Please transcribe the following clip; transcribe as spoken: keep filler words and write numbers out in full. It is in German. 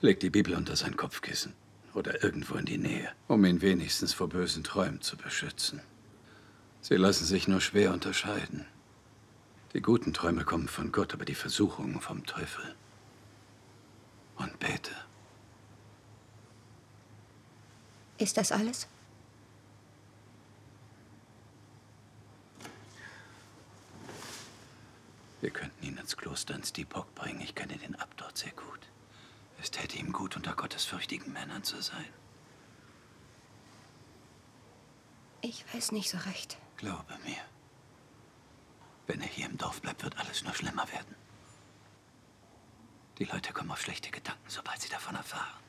Leg die Bibel unter sein Kopfkissen oder irgendwo in die Nähe, um ihn wenigstens vor bösen Träumen zu beschützen. Sie lassen sich nur schwer unterscheiden. Die guten Träume kommen von Gott, aber die Versuchungen vom Teufel. Und bete. Ist das alles? Wir könnten ihn ins Kloster in Steepock bringen. Ich kenne den Abt dort sehr gut. Es täte ihm gut, unter gottesfürchtigen Männern zu sein. Ich weiß nicht so recht. Glaube mir. Wenn er hier im Dorf bleibt, wird alles nur schlimmer werden. Die Leute kommen auf schlechte Gedanken, sobald sie davon erfahren.